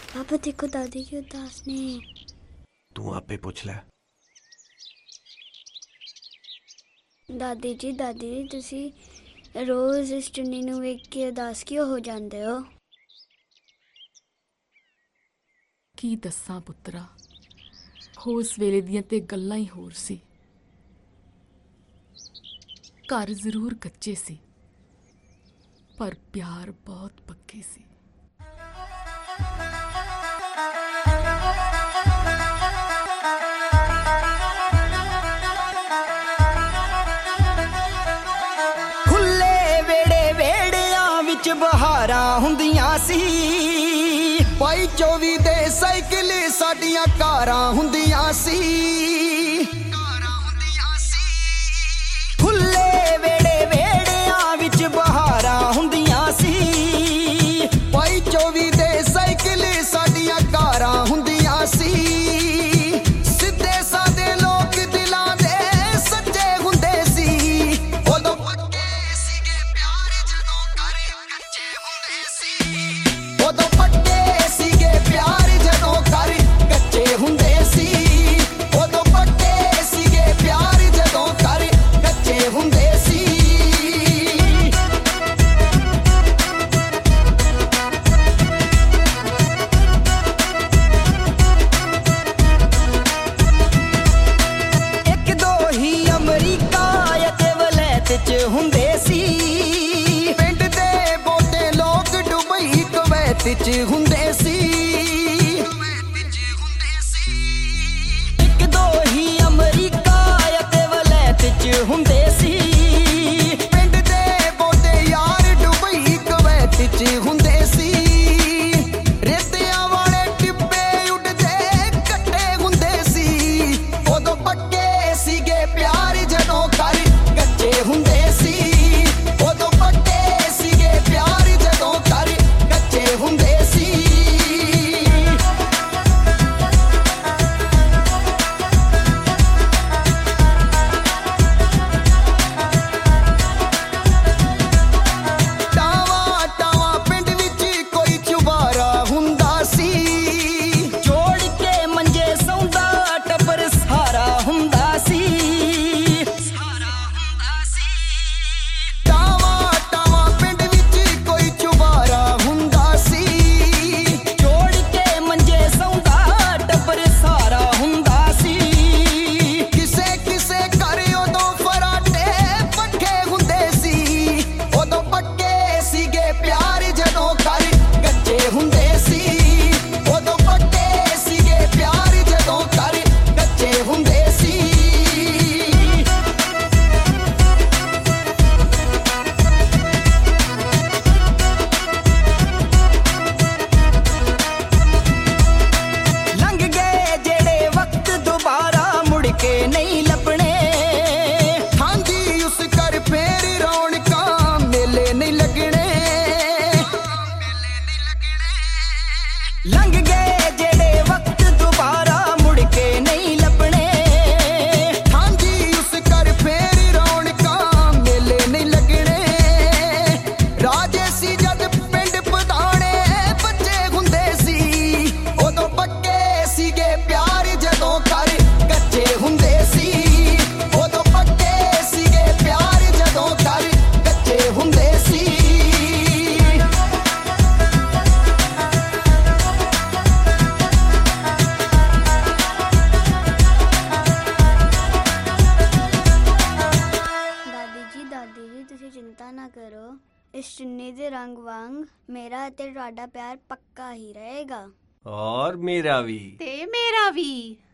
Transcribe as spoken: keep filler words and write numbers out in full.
पापा देखो दादी की उदास ने। तू आपे पूछ ले। दादी जी दादी जी तुसी रोज इस चुन्नी नूं वेख के उदास क्यों हो जांदे हो? की दस्सां पुत्तरा, उस वेले दियां ते गल्लां ही होर सी। घर जरूर कच्चे सी पर प्यार बहुत पक्के सी। खुले वेड़े वेड़ियां विच बहारां हुंदियां सी, पाई चौवी दे साइकिल साडियां कारां हुंदियां सी। खुले वेड़े वेड़ियां विच बहारां हुंदियां सी, पाई चौवी दे साइकिल साडियां कारां हुंदियां सी। सिद्धे सादे लोक दिलां दे सच्चे हुंदे सी, उदों पक्के सीगे प्यार जदों कर कच्चे हुंदे सी। उदों पक्के सीगे प्यार जदों कर कच्चे हुंदे सी। उदों पक्के सीगे प्यार जदों कर कच्चे हुंदे सी। एक दो ही अमरीका ते वलैत च हुंदे सी, पिंड दे बहुते लोग दुबई कुवैत च हुंदे सी। एक दो ही अमरीका ते वलैत च हुंदे सी, पिंड दे बहुते यार दुबई कुवैत च हुंदे सी। रेतियां वाले टिब्बे उडदे कट्टे हुंदे सी, उदों पक्के सीगे प्यार जदों कर कच्चे हुंदे सी। उदों पक्के सीगे प्यार जदों कर कच्चे हुंदे सी। टावां टावां पिंड विच कोई चुबारा हुंदा सी, जोड़ के मंजे सौंदा टब्बर सारा हुंदा सी। टावां टावां पिंड विच कोई चुबारा हुंदा सी, जोड़ के मंजे सौंदा टब्बर सारा हुंदा सी। किसे किसे घर उदों फराटे पक्के हुंदे सी, उदों पक्के सीगे प्यार जदों कर कच्चे हुंदे सी। उदों पक्के सीगे प्यार जदों कर कच्चे हुंदे सी। लंघ गए जेड़े वक्त दोबारा मुड़ के नहीं लभणे, हांजी उस कर फेर रौनकां मेले नहीं लगणे। लंघ गए जेड़े वक्त दोबारा मुड़ के नहीं लभणे, हांजी उस कर फेर रौनकां मेले नहीं लगणे। राजे सी जद पिंड पधाने बच्चे हुंदे सी, उदों पक्के सीगे प्यार जदों कर कच्चे हुंदे सी। उदों पक्के सीगे प्यार जदों कर कच्चे हुंदे सी। दादी जी दादी जी तुसी चिंता ना करो, इस चुन्नी दे रंग वांग मेरा ते तुहाडा प्यार पक्का ही रहेगा। और मेरा भी। ते मेरा भी।